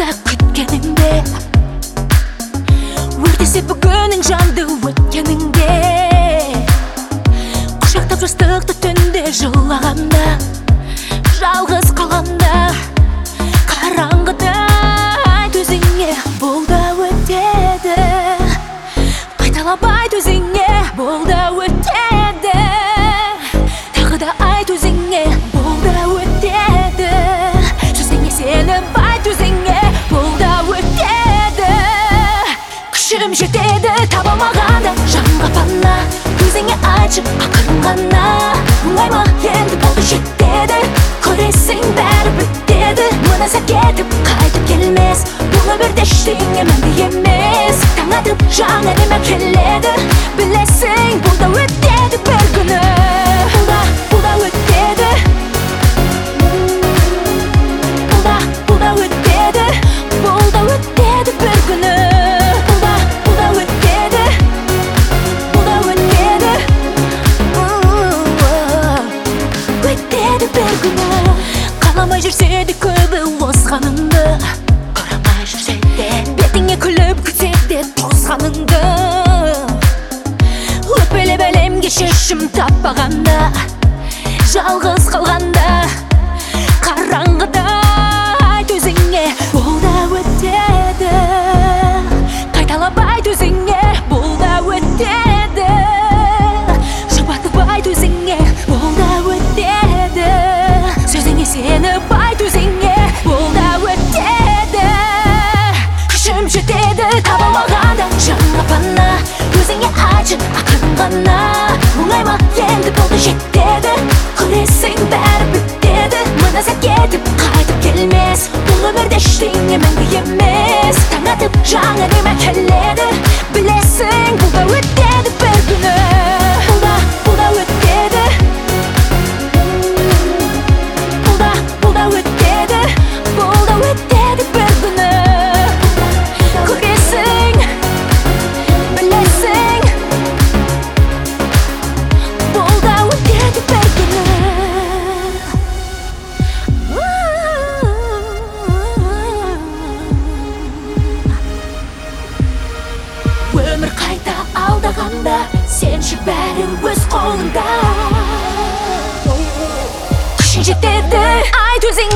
аса күткенімде, өртесе бүгінің жанды өткеніңде, құшақтап жастықты түнде жылағанда, жалғыз қалғанда, қараңғыда айт өзіңе, бұл да өтеді. Қайталап айт өзіңе, бұл да өтеді. Тағы да айт өзіңе, бұл да өтеді. Сөзіңе сеніп айт өзіңе, бұл да өтеді. Күшім жетеді таба алмағанда, жанға пана, өзіңе айтшы ақырын ғана. Оңай ма енді болды жетеді, көресің бәрі бітеді. Мына сәт кетіп қайтып келмес, бұл өмірде ештеңе мәңгі емес. Таң атып жаңа неме келеді, білесің бұл да өтеді бір күні. Бұл да өтеді, бұл да өтеді, бұл да өтеді бір күні. Бұл да өтеді, бұл да өтеді, өтеді бір күні. Қаламай жүрсе де көбі озғаныңды, қарамай жүрсе де бетіңе күліп күтсе де тозғаныңды. Өкпелеп әлемге шешім таппағанда, жалғыз қалғанда, қараңғыда айт өзіңе, бұл да өтеді. Қайталап айт өзіңе, бұл да өтеді. Жұбатып айт өзіңе, бұл да өтеді. Сөзіңе сеніп айт өзіңе, бұл да өтеді. Күшім жетеді таба алмағанда, жанға пана, өзіңе айтшы ақырын ғана. Оңай ма енді болды жетеді, көресің бәрі бітеді. Мына сәт кетіп қайтып келмес, бұл өмірде ештеңе мәңгі емес. Таң атып жаңа неме келеді, білесің бұл да өтеді бір күні. Бұл да өтеді, бұл да өтеді, бұл да өтеді бір күні. Көресің, білесің, бұл да өтеді бір күні. Өмір қайта алдағанда, сенші бәрі өз қолыңда. Күшің жетеді айт өзіңе,